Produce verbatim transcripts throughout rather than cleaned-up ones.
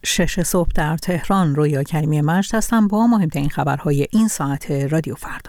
شش صبح در تهران. رویا کریمی مجد هستم با مهمترین خبرهای این ساعت رادیو فردا.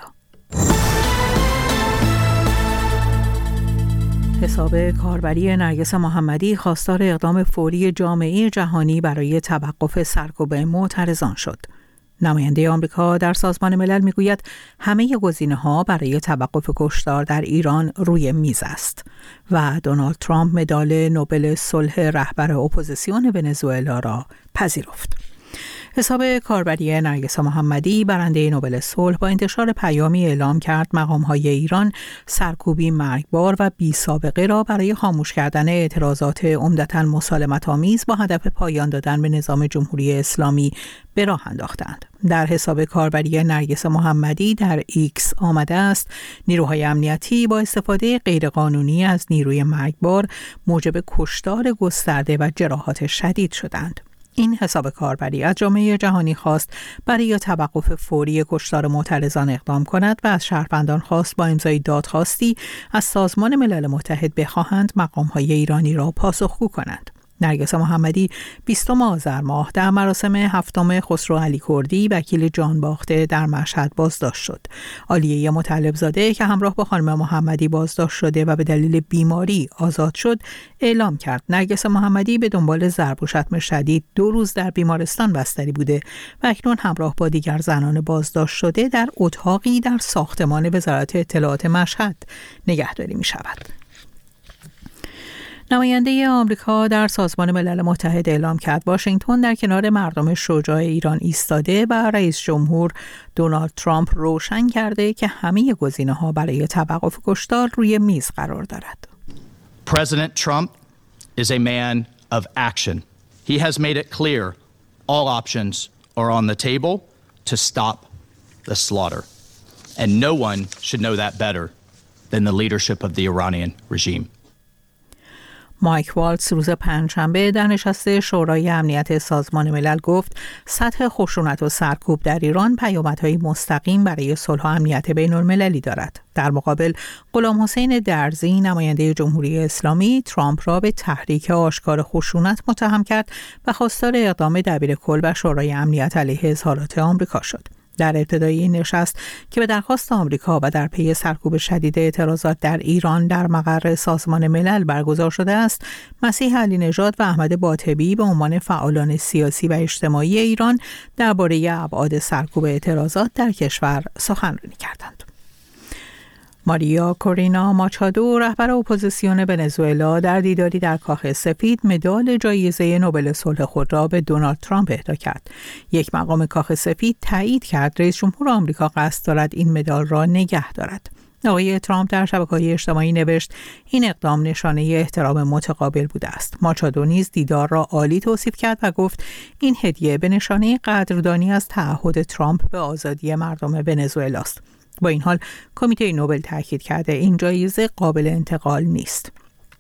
حساب کاربری نرگس محمدی خواستار اقدام فوری جامعه جهانی برای توقف سرکوب معترضان شد. نماینده آمریکا در سازمان ملل میگوید همه گزینه‌ها برای توقف کشتار در ایران روی میز است و دونالد ترامپ مدال نوبل صلح رهبر اپوزیسیون ونزوئلا را پذیرفت. حساب کاربری نرگس محمدی برنده نوبل صلح با انتشار پیامی اعلام کرد مقام‌های ایران سرکوبی مرگبار و بی سابقه را برای خاموش کردن اعتراضات عمدتاً مسالمت‌آمیز با هدف پایان دادن به نظام جمهوری اسلامی به راه انداختند. در حساب کاربری نرگس محمدی در ایکس آمده است نیروهای امنیتی با استفاده غیرقانونی از نیروی مرگبار موجب کشتار گسترده و جراحات شدید شدند. این حساب کاربری از جامعه جهانی خواست برای توقف فوری کشتار معترضان اقدام کند و از شهروندان خواست با امضای دادخواستی از سازمان ملل متحد بخواهند مقام‌های ایرانی را پاسخگو کنند. نرگس محمدی بیستم آذر ماه در مراسم هفتم خسرو علی کردی وکیل جانباخته در مشهد بازداشت شد. عالیه مطلب زاده که همراه با خانم محمدی بازداشت شده و به دلیل بیماری آزاد شد اعلام کرد نرگس محمدی به دنبال ضرب و شتم شدید دو روز در بیمارستان بستری بوده و اکنون همراه با دیگر زنان بازداشت شده در اتاقی در ساختمان وزارت اطلاعات مشهد نگهداری می شود. نماینده آمریکا در سازمان ملل متحد اعلام کرد واشنگتن در کنار مردم شجاع ایران ایستاده و رئیس جمهور دونالد ترامپ روشن کرده که همه گزینه‌ها برای توقف کشتار روی میز قرار دارد. President Trump is a man of action. He has made it clear all options are on the table to stop the slaughter. And no one should know that better than the leadership of the Iranian regime. مایک والتز روز پنجشنبه در نشست شورای امنیت سازمان ملل گفت سطح خشونت و سرکوب در ایران پیامدهای مستقیم برای صلح و امنیت بین المللی دارد. در مقابل غلام حسین درزی نماینده جمهوری اسلامی ترامپ را به تحریک آشکار خشونت متهم کرد و خواستار اقدام دبیرکل و شورای امنیت علیه اظهارات آمریکا شد. در ابتدای این نشست که به درخواست آمریکا و در پی سرکوب شدید اعتراضات در ایران در مقر سازمان ملل برگزار شده است، مسیح علی نژاد و احمد باطبی به عنوان فعالان سیاسی و اجتماعی ایران درباره ابعاد سرکوب اعتراضات در کشور سخنرانی کردند. ماریا کورینا ماچادو رهبر اپوزیسیون ونزوئلا در دیداری در کاخ سفید مدال جایزه نوبل صلح خود را به دونالد ترامپ اهدا کرد. یک مقام کاخ سفید تایید کرد رئیس جمهور آمریکا قصد دارد این مدال را نگه دارد. آقای ترامپ در شبکه‌های اجتماعی نوشت این اقدام نشانه احترام متقابل بوده است. ماچادو نیز دیدار را عالی توصیف کرد و گفت این هدیه به نشانه قدردانی از تعهد ترامپ به آزادی مردم ونزوئلا است. با این حال کمیته نوبل تاکید کرده این جایزه قابل انتقال نیست.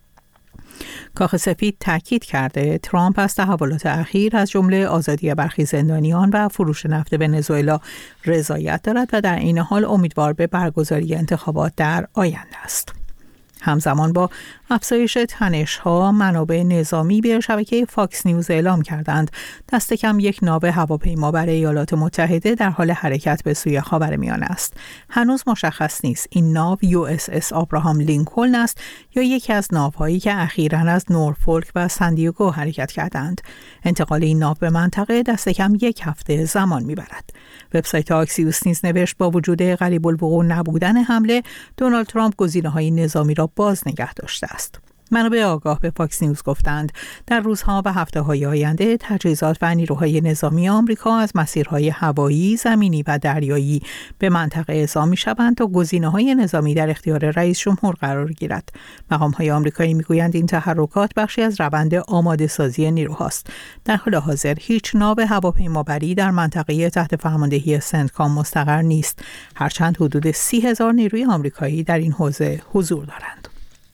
کاخ سفید تاکید کرده ترامپ از تحولات اخیر از جمله آزادی برخی زندانیان و فروش نفت ونزوئلا رضایت دارد و در این حال امیدوار به برگزاری انتخابات در آینده است. همزمان با افزایش تنش‌ها منابع نظامی به شبکه فاکس نیوز اعلام کردند دست کم یک ناو هواپیما بر ایالات متحده در حال حرکت به سوی خاورمیانه است. هنوز مشخص نیست این ناو یو اس اس آبراهام لینکلن است یا یکی از ناوهایی که اخیراً از نورفولک و سندیگو حرکت کردند. انتقال این ناو به منطقه دست کم یک هفته زمان می‌برد. وبسایت آکسیوس نیز نوشت با وجود قریب الوقوع نبودن حمله دونالد ترامپ گزینه‌های نظامی را باز نگه داشته است. منابع آگاه به فاکس نیوز گفتند در روزها و هفته‌های آینده تجهیزات و نیروهای نظامی آمریکا از مسیرهای هوایی، زمینی و دریایی به منطقه اعزام می‌شوند تا گزینه‌های نظامی در اختیار رئیس جمهور قرار گیرد. مقام‌های آمریکایی می‌گویند این تحرکات بخشی از روند آماده‌سازی نیروهاست. در حال حاضر هیچ ناو هواپیمابری در منطقه تحت فرماندهی سنتکام مستقر نیست، هرچند حدود سی هزار نیروی آمریکایی در این حوزه حضور دارند.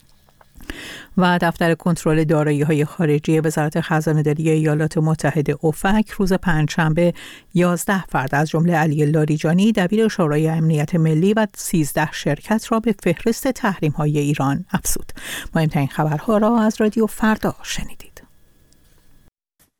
و دفتر کنترل دارایی‌های خارجی وزارت خزانه‌داری ایالات متحده اوفک روز پنجشنبه یازده فرد از جمله علی لاریجانی دبیر شورای امنیت ملی و سیزده شرکت را به فهرست تحریم‌های ایران افزود. مهمترین خبرها را از رادیو فردا شنیدید.